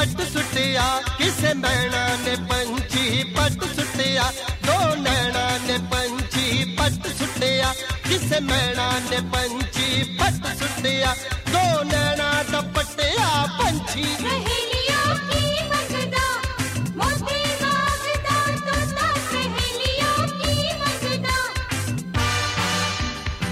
पट सुटिया, किसे मैना ने पंछी पट सुटिया, दो नैना ने पंछी पट सुटिया, किसे मैना ने पंछी पट सुटिया, दो नैना दा पटिया पंछी।